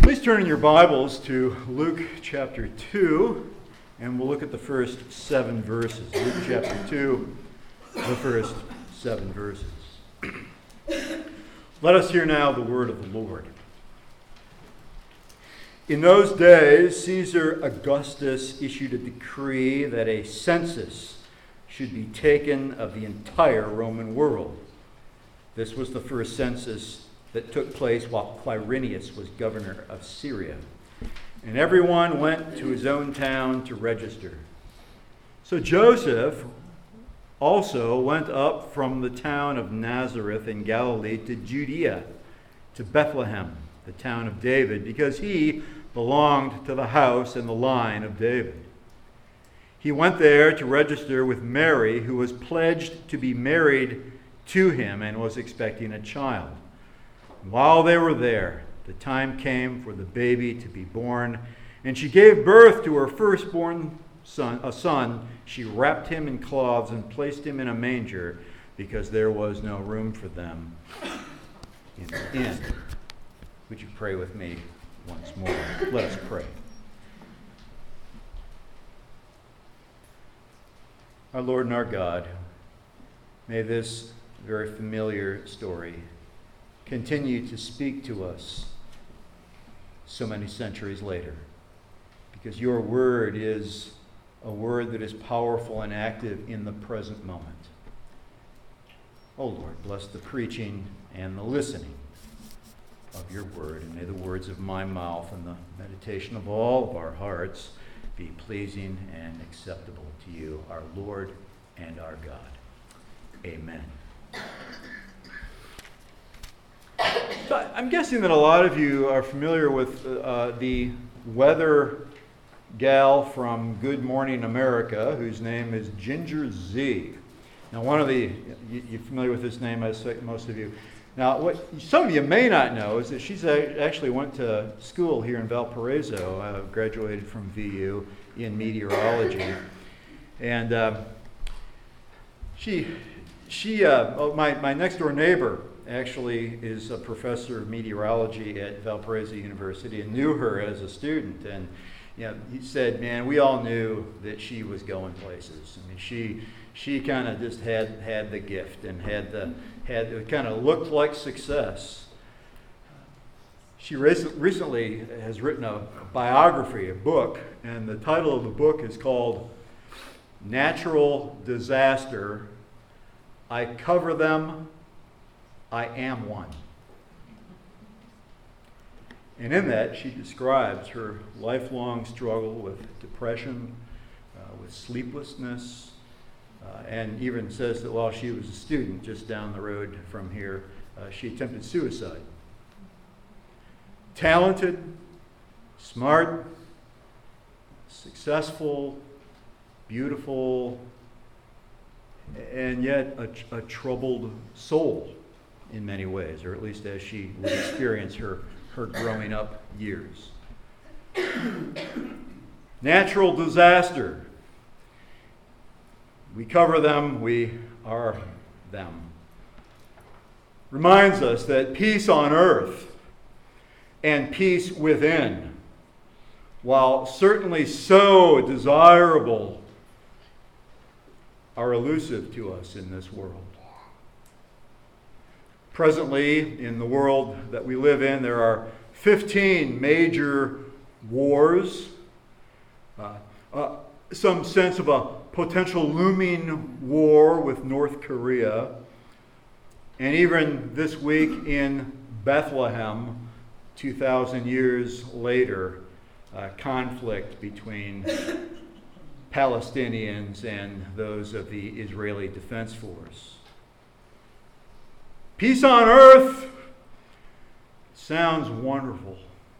Please turn in your Bibles to Luke chapter 2, and we'll look at the first 7 verses. Luke chapter 2, the first 7 verses. Let us hear now the word of the Lord. In those days, Caesar Augustus issued a decree that a census should be taken of the entire Roman world. This was the first census that took place while Quirinius was governor of Syria. And everyone went to his own town to register. So Joseph also went up from the town of Nazareth in Galilee to Judea, to Bethlehem, the town of David, because he belonged to the house and the line of David. He went there to register with Mary, who was pledged to be married to him and was expecting a child. While they were there, the time came for the baby to be born, and she gave birth to her firstborn son, a son. She wrapped him in cloths and placed him in a manger because there was no room for them in the inn. Would you pray with me once more? Let us pray. Our Lord and our God, may this very familiar story continue to speak to us so many centuries later, because your word is a word that is powerful and active in the present moment. Oh Lord, bless the preaching and the listening of your word, and may the words of my mouth and the meditation of all of our hearts be pleasing and acceptable to you, our Lord and our God. Amen. So I'm guessing that a lot of you are familiar with the weather gal from Good Morning America, whose name is Ginger Zee. Now, you're familiar with this name, as most of you. Now, what some of you may not know is that she's actually went to school here in Valparaiso, graduated from VU in meteorology, and my next door neighbor actually is a professor of meteorology at Valparaiso University and knew her as a student. And he said, man, we all knew that she was going places. I mean, she kind of just had the gift and it kind of looked like success. She recently has written a biography, a book, and the title of the book is called Natural Disaster. I cover them. I am one. And in that, she describes her lifelong struggle with depression, with sleeplessness, and even says that while she was a student just down the road from here, she attempted suicide. Talented, smart, successful, beautiful, and yet a troubled soul in many ways, or at least as she would experience her growing up years. Natural disaster. We cover them, we are them. Reminds us that peace on earth and peace within, while certainly so desirable, are elusive to us in this world. Presently, in the world that we live in, there are 15 major wars, some sense of a potential looming war with North Korea, and even this week in Bethlehem, 2,000 years later, conflict between Palestinians and those of the Israeli Defense Force. Peace on earth sounds wonderful.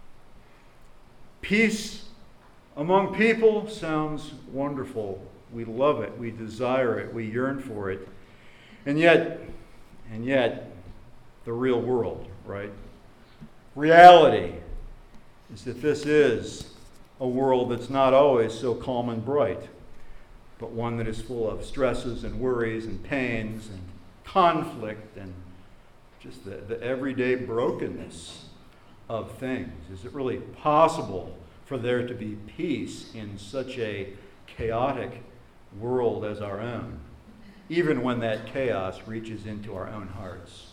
Peace among people sounds wonderful. We love it. We desire it. We yearn for it. And yet, the real world, right? Reality is that this is a world that's not always so calm and bright, but one that is full of stresses and worries and pains and conflict and just the everyday brokenness of things. Is it really possible for there to be peace in such a chaotic world as our own, even when that chaos reaches into our own hearts?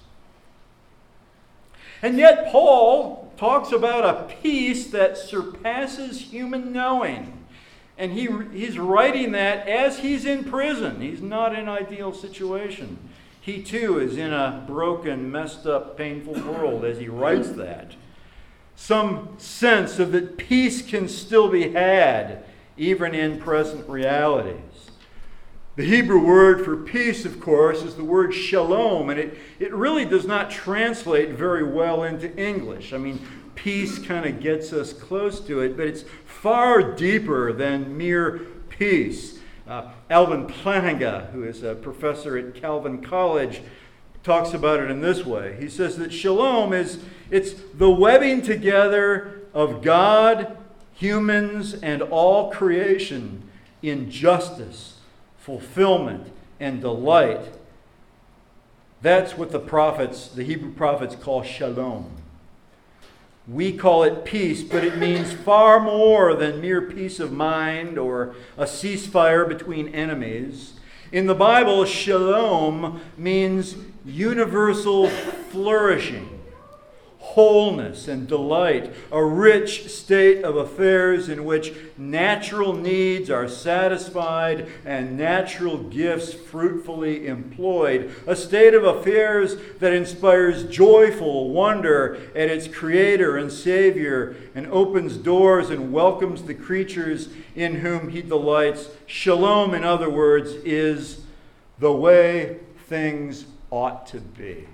And yet Paul talks about a peace that surpasses human knowing. And he's writing that as he's in prison. He's not in an ideal situation. He too is in a broken, messed up, painful world as he writes that. Some sense of that peace can still be had even in present realities. The Hebrew word for peace, of course, is the word shalom, and it really does not translate very well into English. I mean, peace kind of gets us close to it, but it's far deeper than mere peace. Alvin Plantinga, who is a professor at Calvin College, talks about it in this way. He says that shalom it's the webbing together of God, humans, and all creation in justice, fulfillment, and delight. That's what the Hebrew prophets call shalom. We call it peace, but it means far more than mere peace of mind or a ceasefire between enemies. In the Bible, shalom means universal flourishing, wholeness, and delight, a rich state of affairs in which natural needs are satisfied and natural gifts fruitfully employed, a state of affairs that inspires joyful wonder at its Creator and Savior and opens doors and welcomes the creatures in whom He delights. Shalom, in other words, is the way things ought to be.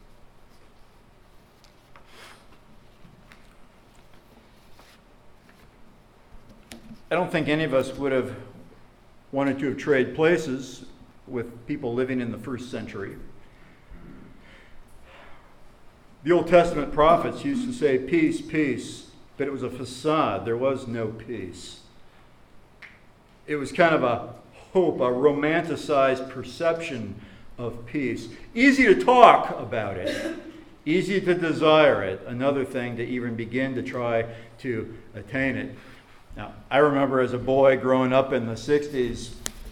I don't think any of us would have wanted to have traded places with people living in the first century. The Old Testament prophets used to say, peace, peace, but it was a facade. There was no peace. It was kind of a hope, a romanticized perception of peace. Easy to talk about it, easy to desire it, another thing to even begin to try to attain it. Now, I remember as a boy growing up in the 60s,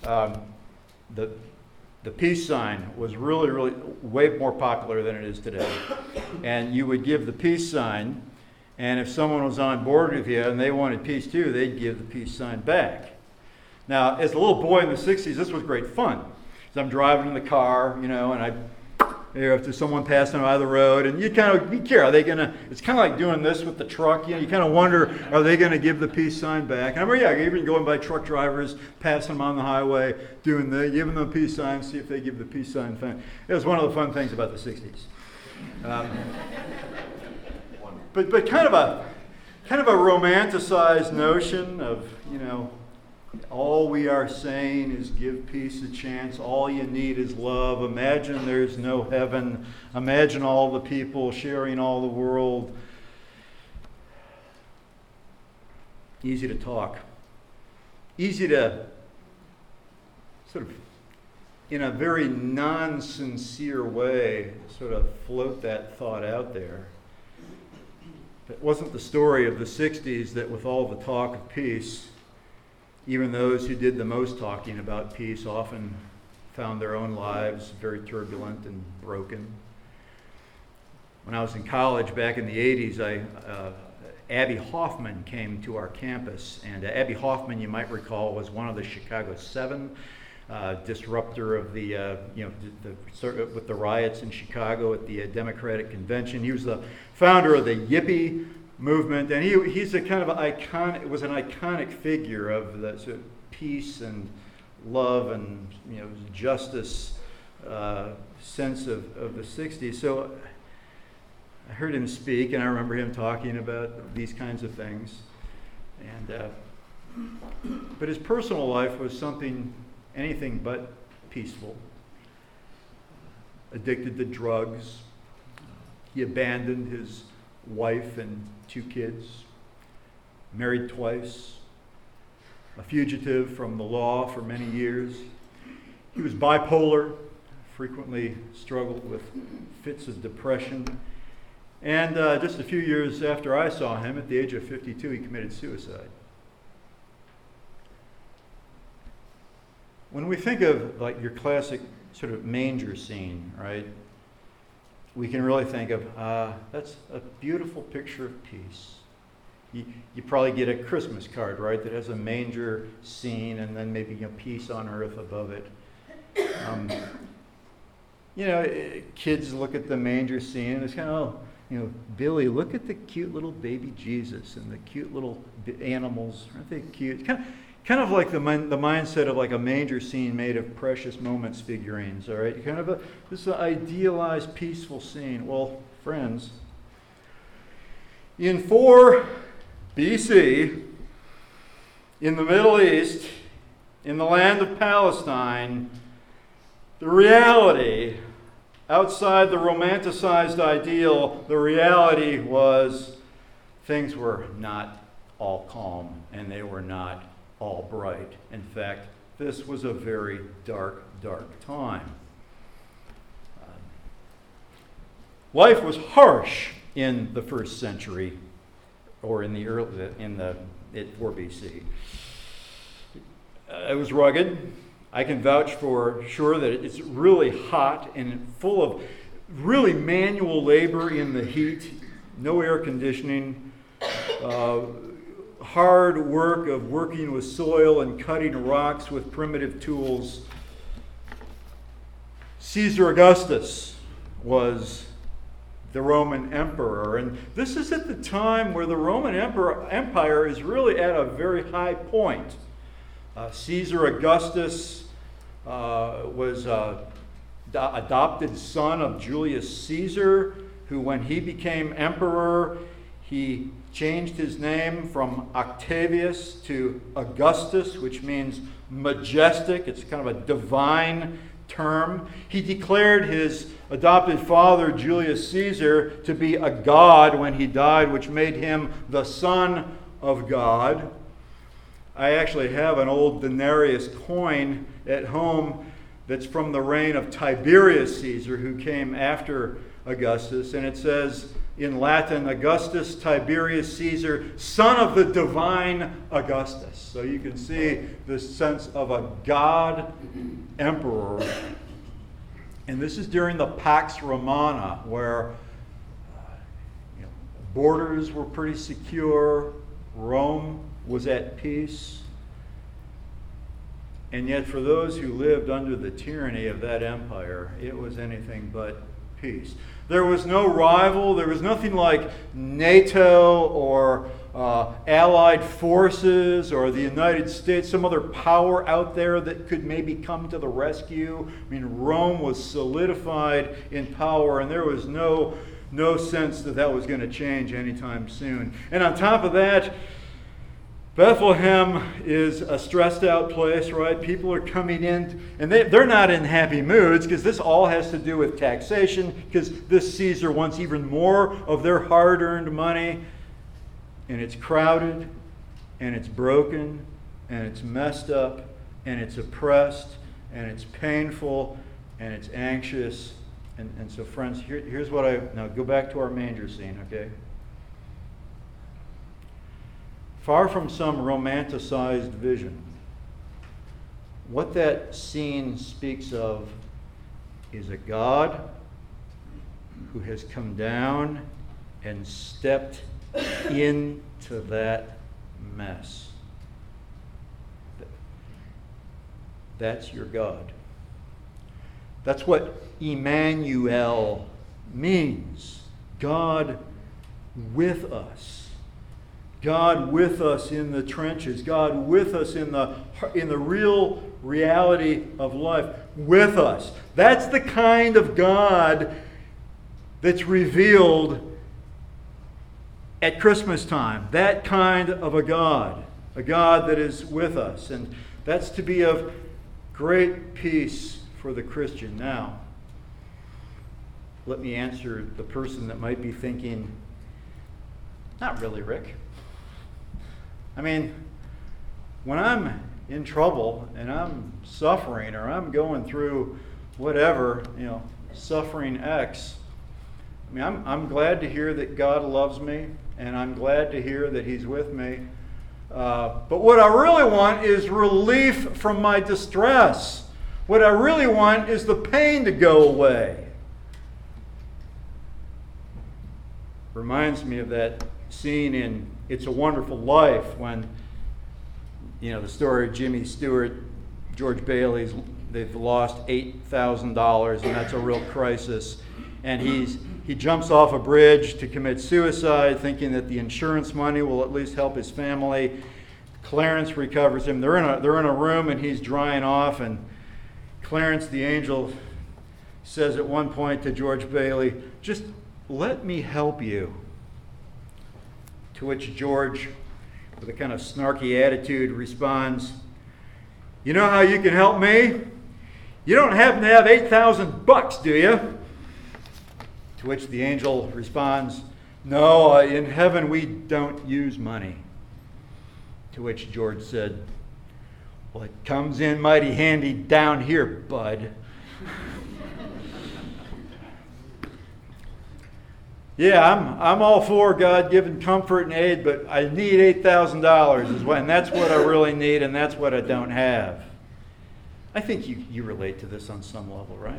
the peace sign was really way more popular than it is today. And you would give the peace sign, and if someone was on board with you and they wanted peace too, they'd give the peace sign back. Now, as a little boy in the 60s, this was great fun. So I'm driving in the car, and if there's someone passing by the road, and you kind of care, are they going to, it's kind of like doing this with the truck, you kind of wonder, are they going to give the peace sign back? And I remember, even going by truck drivers, passing them on the highway, giving them the peace sign, see if they give the peace sign back. It was one of the fun things about the 60s. But kind of a romanticized notion of, all we are saying is give peace a chance. All you need is love. Imagine there's no heaven. Imagine all the people sharing all the world. Easy to talk. Easy to sort of, in a very non-sincere way, sort of float that thought out there. It wasn't the story of the 60s that with all the talk of peace, even those who did the most talking about peace often found their own lives very turbulent and broken. When I was in college back in the 80s, Abby Hoffman came to our campus. And Abby Hoffman, you might recall, was one of the Chicago Seven, disruptor of with the riots in Chicago at the Democratic Convention. He was the founder of the Yippie movement, and he's a kind of an iconic figure of the sort of peace and love and justice sense of the 60s. So I heard him speak, and I remember him talking about these kinds of things. And but his personal life was anything but peaceful. Addicted to drugs. He abandoned his wife and 2 kids, married twice, a fugitive from the law for many years. He was bipolar, frequently struggled with fits of depression, And just a few years after I saw him, at the age of 52, he committed suicide. When we think of like your classic sort of manger scene, right, we can really think of, that's a beautiful picture of peace. You probably get a Christmas card, right, that has a manger scene and then maybe a peace on earth above it. Kids look at the manger scene and it's kind of, Billy, look at the cute little baby Jesus and the cute little animals. Aren't they cute? Kind of like the mindset of like a manger scene made of precious moments figurines, all right? Kind of this idealized, peaceful scene. Well, friends, in 4 BC, in the Middle East, in the land of Palestine, the reality, outside the romanticized ideal, the reality was things were not all calm and they were not all bright. In fact, this was a very dark, dark time. Life was harsh in the first century, or in 4 BC. It was rugged. I can vouch for sure that it's really hot and full of really manual labor in the heat, no air conditioning, hard work of working with soil and cutting rocks with primitive tools. Caesar Augustus was the Roman emperor, and this is at the time where the Roman Empire is really at a very high point. Caesar Augustus was the adopted son of Julius Caesar, who when he became emperor, he changed his name from Octavius to Augustus, which means majestic. It's kind of a divine term. He declared his adopted father, Julius Caesar, to be a god when he died, which made him the son of God. I actually have an old denarius coin at home that's from the reign of Tiberius Caesar, who came after Augustus, and it says in Latin, Augustus Tiberius Caesar, son of the divine Augustus. So you can see the sense of a god emperor. And this is during the Pax Romana, where borders were pretty secure, Rome was at peace. And yet for those who lived under the tyranny of that empire, it was anything but peace. There was no rival. There was nothing like NATO or Allied forces or the United States, some other power out there that could maybe come to the rescue. I mean, Rome was solidified in power, and there was no sense that was going to change anytime soon. And on top of that, Bethlehem is a stressed out place, right? People are coming in, and they're not in happy moods because this all has to do with taxation, because this Caesar wants even more of their hard-earned money. And it's crowded, and it's broken, and it's messed up, and it's oppressed, and it's painful, and it's anxious. And so, friends, here's what now go back to our manger scene, okay? Far from some romanticized vision, what that scene speaks of is a God who has come down and stepped into that mess. That's your God. That's what Emmanuel means. God with us. God with us in the trenches. God with us in the real reality of life. With us. That's the kind of God that's revealed at Christmas time. That kind of a God that is with us. And that's to be of great peace for the Christian. Now, let me answer the person that might be thinking, not really, Rick. I mean, when I'm in trouble and I'm suffering or I'm going through whatever, suffering X, I mean, I'm glad to hear that God loves me, and I'm glad to hear that He's with me. But what I really want is relief from my distress. What I really want is the pain to go away. Reminds me of that scene in It's a Wonderful Life when, the story of Jimmy Stewart, George Bailey's, they've lost $8,000, and that's a real crisis. And he jumps off a bridge to commit suicide, thinking that the insurance money will at least help his family. Clarence recovers him. They're in a room, and he's drying off. And Clarence, the angel, says at one point to George Bailey, "Just let me help you." To which George, with a kind of snarky attitude, responds, "You know how you can help me? You don't happen to have $8,000, do you?" To which the angel responds, "No, in heaven we don't use money." To which George said, "Well, it comes in mighty handy down here, bud." Yeah, I'm all for God giving comfort and aid, but I need $8,000 and that's what I really need, and that's what I don't have. I think you relate to this on some level, right?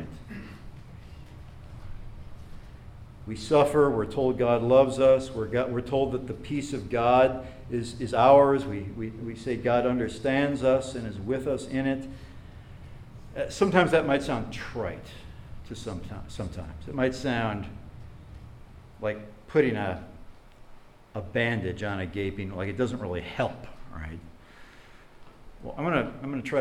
We suffer. We're told God loves us. We're told that the peace of God is ours. We say God understands us and is with us in it. Sometimes that might sound trite to sometimes. It might sound like putting a bandage on a gaping, like it doesn't really help, right? Well, I'm gonna try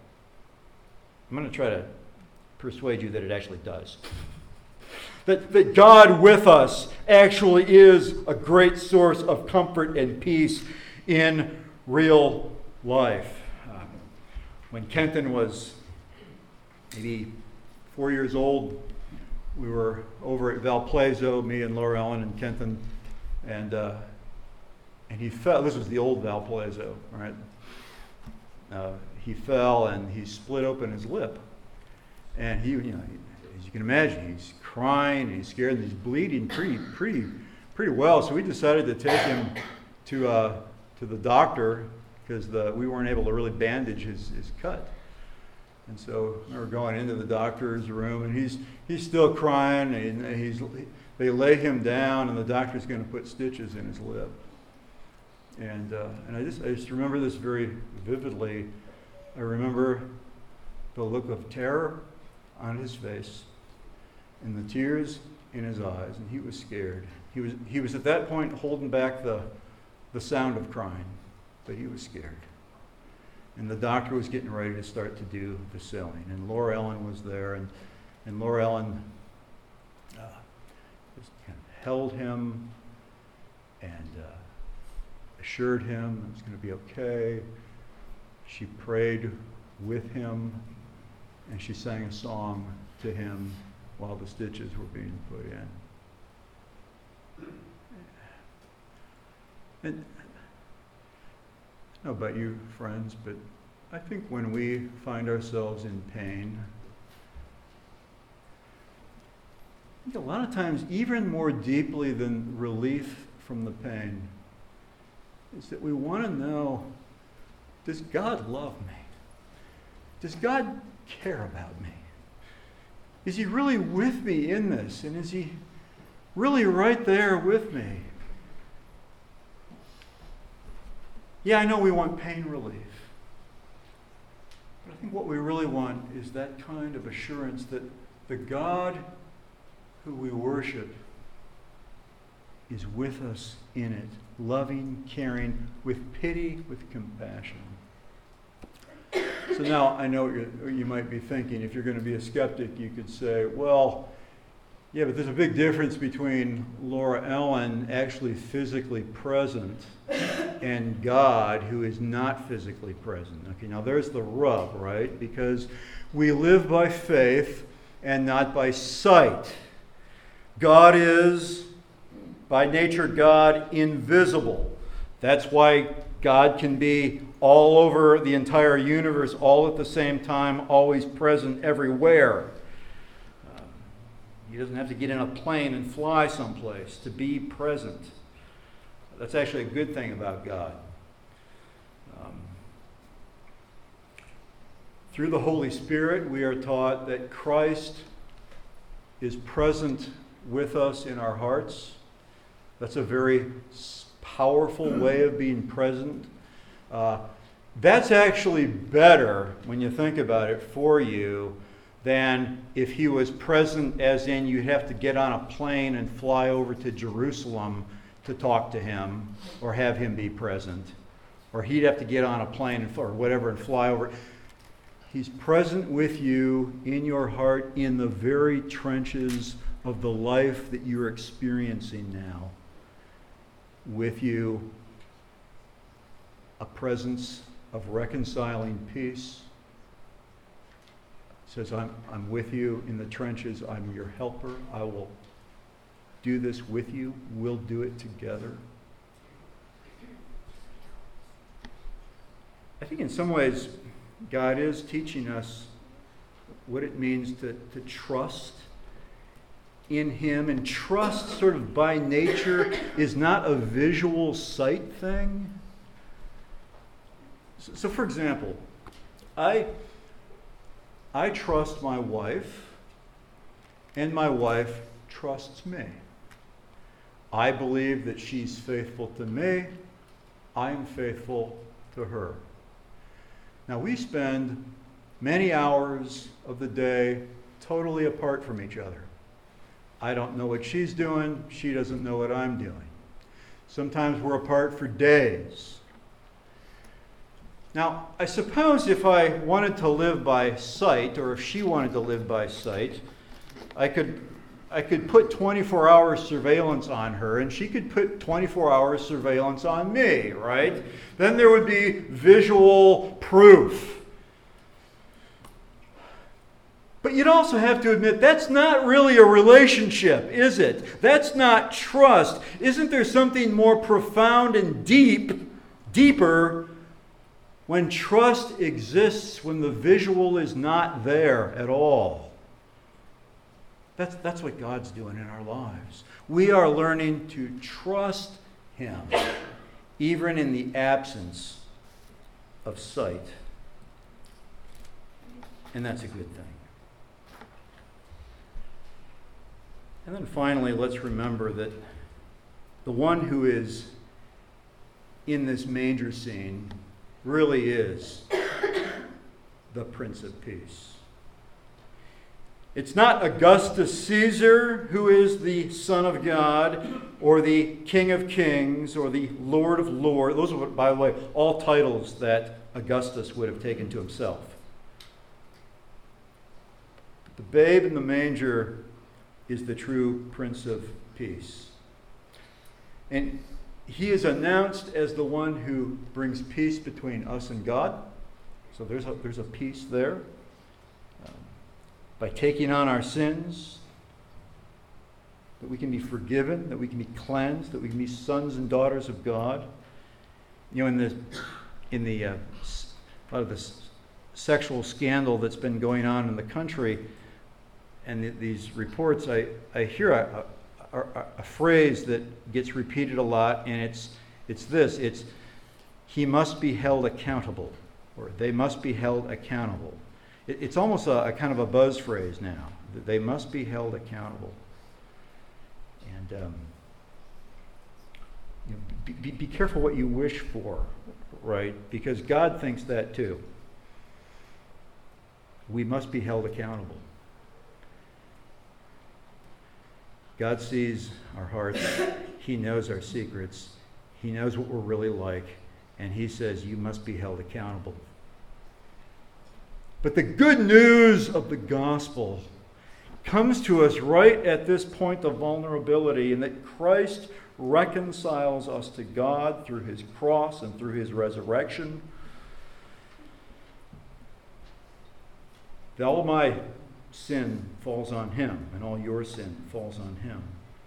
to persuade you that it actually does. That God with us actually is a great source of comfort and peace in real life. When Kenton was maybe 4 years old, we were over at Valparaiso, me and Laura Ellen and Kenton, and he fell. This was the old Valparaiso, right? He fell and he split open his lip, and he, as you can imagine, he's crying, he's scared, and he's bleeding pretty well. So we decided to take him to the doctor because we weren't able to really bandage his cut. And so we were going into the doctor's room, and he's still crying, and they lay him down, and the doctor's going to put stitches in his lip. And I just remember this very vividly. I remember the look of terror on his face, and the tears in his eyes, and he was scared. He was at that point holding back the sound of crying, but he was scared. And the doctor was getting ready to start to do the sewing. And Laura Ellen was there, and Laura Ellen just kind of held him and assured him it was going to be okay. She prayed with him, and she sang a song to him while the stitches were being put in. And I don't know about you, friends, but I think when we find ourselves in pain, I think a lot of times, even more deeply than relief from the pain, is that we want to know, does God love me? Does God care about me? Is He really with me in this? And is He really right there with me? Yeah, I know we want pain relief. But I think what we really want is that kind of assurance that the God who we worship is with us in it, loving, caring, with pity, with compassion. So now I know what you might be thinking. If you're going to be a skeptic, you could say, well, yeah, but there's a big difference between Laura Ellen actually physically present and God who is not physically present. Okay, now there's the rub, right? Because we live by faith and not by sight. God is, by nature, God invisible. That's why God can be all over the entire universe, all at the same time, always present everywhere. He doesn't have to get in a plane and fly someplace to be present. That's actually a good thing about God. Through the Holy Spirit, we are taught that Christ is present with us in our hearts. That's a very powerful way of being present. That's actually better, when you think about it, for you than if he was present, as in you'd have to get on a plane and fly over to Jerusalem to talk to him or have him be present. Or he'd have to get on a plane or whatever and fly over. He's present with you in your heart in the very trenches of the life that you're experiencing now. With you, a presence of reconciling peace. He says, I'm with you in the trenches. I'm your helper. I will do this with you. We'll do it together. I think in some ways, God is teaching us what it means to trust in him. And trust, sort of by nature, is not a visual sight thing. So for example, I trust my wife, and my wife trusts me. I believe that she's faithful to me. I'm faithful to her. Now, we spend many hours of the day totally apart from each other. I don't know what she's doing. She doesn't know what I'm doing. Sometimes we're apart for days. Now, I suppose if I wanted to live by sight, or if she wanted to live by sight, I could put 24-hour surveillance on her, and she could put 24-hour surveillance on me, right? Then there would be visual proof. But you'd also have to admit, that's not really a relationship, is it? That's not trust. Isn't there something more profound and deeper, when trust exists when the visual is not there at all? That's what God's doing in our lives. We are learning to trust him, even in the absence of sight. And that's a good thing. And then finally, let's remember that the one who is in this manger scene really is the Prince of Peace. It's not Augustus Caesar who is the Son of God, or the King of Kings, or the Lord of Lords. Those are, by the way, all titles that Augustus would have taken to himself. The babe in the manger is the true Prince of Peace. And he is announced as the one who brings peace between us and God. So there's a peace there. By taking on our sins, that we can be forgiven, that we can be cleansed, that we can be sons and daughters of God. You know, in the a lot of this sexual scandal that's been going on in the country, and these reports, I hear a phrase that gets repeated a lot, and it's this: he must be held accountable, or they must be held accountable. It's almost a kind of a buzz phrase now, that they must be held accountable. And be careful what you wish for, right? Because God thinks that too. We must be held accountable. God sees our hearts. He knows our secrets. He knows what we're really like. And he says, you must be held accountable. But the good news of the gospel comes to us right at this point of vulnerability, in that Christ reconciles us to God through his cross and through his resurrection. That all my sin falls on him, and all your sin falls on him.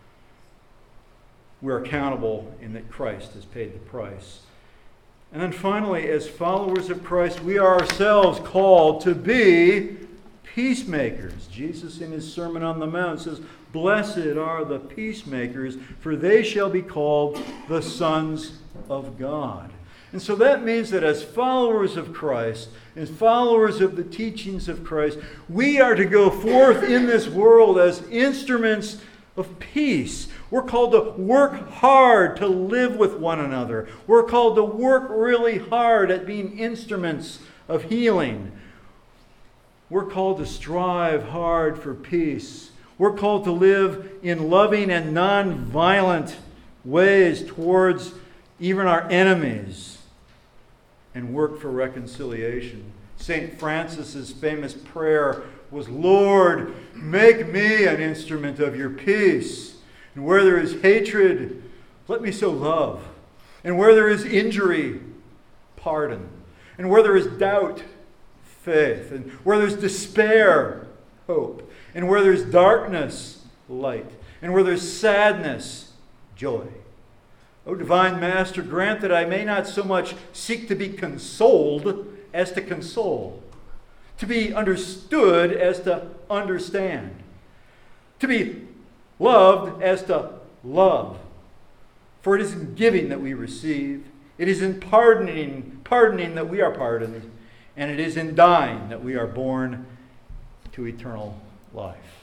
We're accountable in that Christ has paid the price. And then finally, as followers of Christ, we are ourselves called to be Peacemakers. Jesus in his Sermon on the Mount says, "Blessed are the peacemakers, for they shall be called the sons of God." And so that means that as followers of Christ, as followers of the teachings of Christ, we are to go forth in this world as instruments of peace. We're called to work hard to live with one another. We're called to work really hard at being instruments of healing. We're called to strive hard for peace. We're called to live in loving and non-violent ways towards even our enemies and work for reconciliation. St. Francis's famous prayer was, "Lord, make me an instrument of your peace. And where there is hatred, let me sow love. And where there is injury, pardon. And where there is doubt, faith. And where there's despair, hope. And where there's darkness, light. And where there's sadness, joy. O divine Master, grant that I may not so much seek to be consoled as to console, to be understood as to understand, to be loved as to love. For it is in giving that we receive, it is in pardoning that we are pardoned, and it is in dying that we are born to eternal life."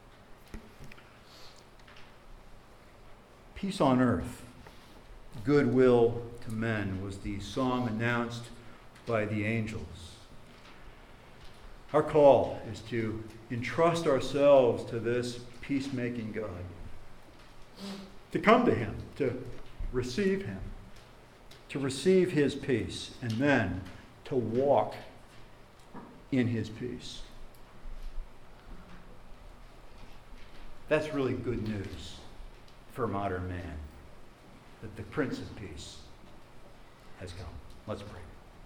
Peace on earth, goodwill to men was the song announced by the angels. Our call is to entrust ourselves to this peacemaking God, to come to him, to receive him, to receive his peace, and then to walk in his peace. That's really good news for modern man, that the Prince of Peace has come. Let's pray.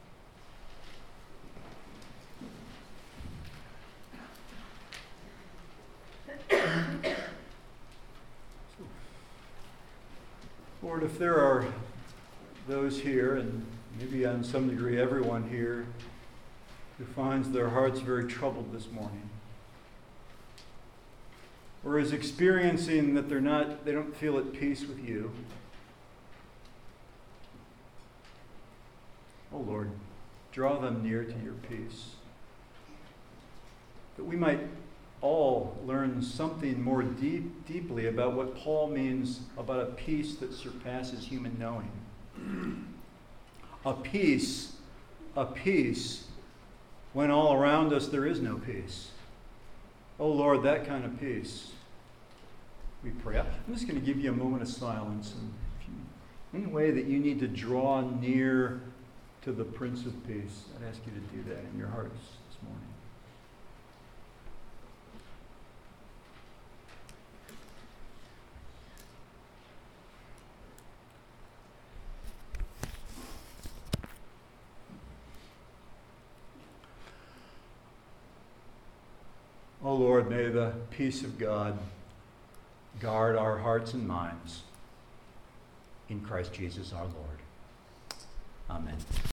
Lord, if there are those here, and maybe on some degree everyone here, who finds their hearts very troubled this morning, or is experiencing that they don't feel at peace with you, oh Lord, draw them near to your peace, that we might all learn something more deeply about what Paul means about a peace that surpasses human knowing. A peace when all around us there is no peace. Oh Lord, that kind of peace, we pray. I'm just going to give you a moment of silence, and if you, any way that you need to draw near to the Prince of Peace, I'd ask you to do that in your hearts this morning. O Lord, may the peace of God guard our hearts and minds. In Christ Jesus our Lord. Amen.